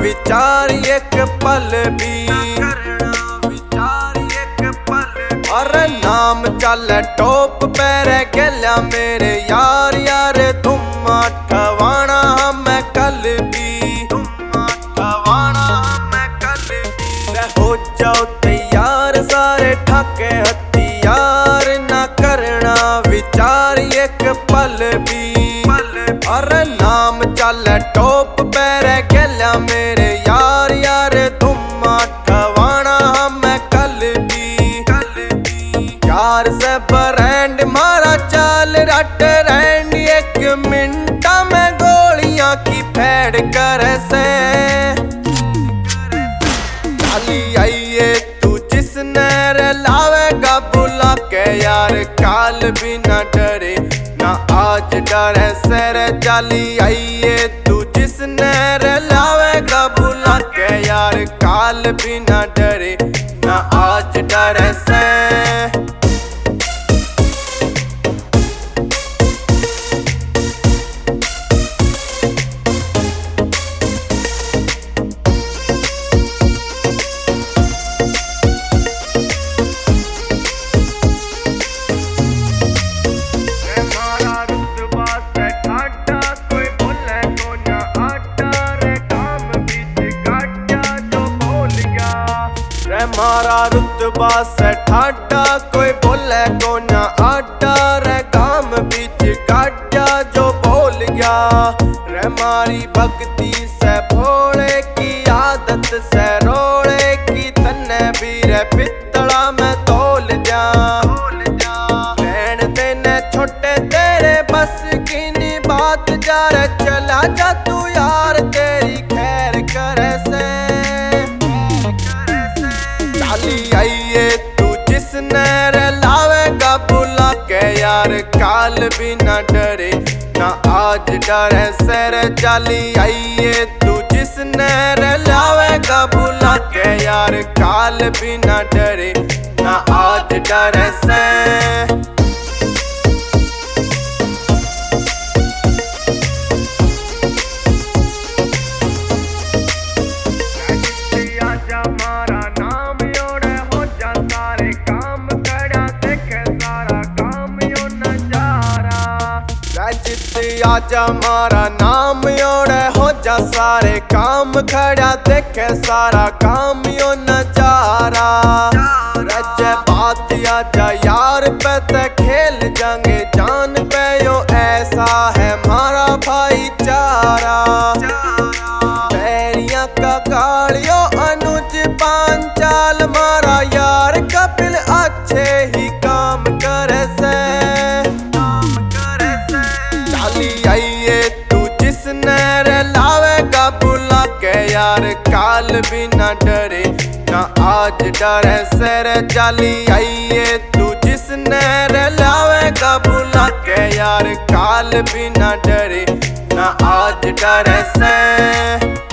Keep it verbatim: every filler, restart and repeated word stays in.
विचार एक पल भी, अरे नाम चल टॉप पैर गल्या मेरे यार यार तुम ठवाना मैं कल भी, ठवाना मैं कल भी। हो जाओ तैयार सारे ठाके हथियार, ना करना विचार एक पल भी, अरे नाम चल टॉप पैर गल्या मेरे यार यार तुम ठवाना मैं कल भी, यार से ब्रांड मारा चाल रट रैंड, एक मिनटा में गोलियां की फेड़ कर से चाली आइए तू जिसने लावेगा बुला के यार, काल भी ना डरे ना आज डरे सर। चाली आइए तू जिसने लावेगा बुला के यार, काल भी ना डरे ना आज डरे से। मारा रुतबा से ठाडा कोई बोले को ना आटा रे, काम बीच काटा जो बोल गया रे। मारी भक्ति से भोले की आदत से रोड़े की, तन्ने भी रे पितला में तोल जा, रहन देने छोटे तेरे बस की नी बात जा रे। चला जा तू यार तेरी खैर करे से, चाली आइए तू जिसने लावेगा बुला के यार, काल भी ना डरे ना आज डरे सर। चाली आइए तू जिसने लावेगा बुला के यार, काल भी ना डरे ना आज डरे से। आजा मारा नाम योड़े हो जा सारे काम खड़ा, देखे सारा काम यो नजारा। रजे बात आजा यार पे ते खेल जाएंगे जान पे यो, ऐसा है मारा भाईचारा। पैरिया का कालियो अनुज पांचाल मारा यार, कपिल अच्छे ही काम करे से। आइए तू जिसने लावेगा बुला के यार, काल भी ना डरे ना आज डरे सर। चाली आइए तू जिसने लावेगा बुला के यार, काल भी ना डरे ना आज डरे से।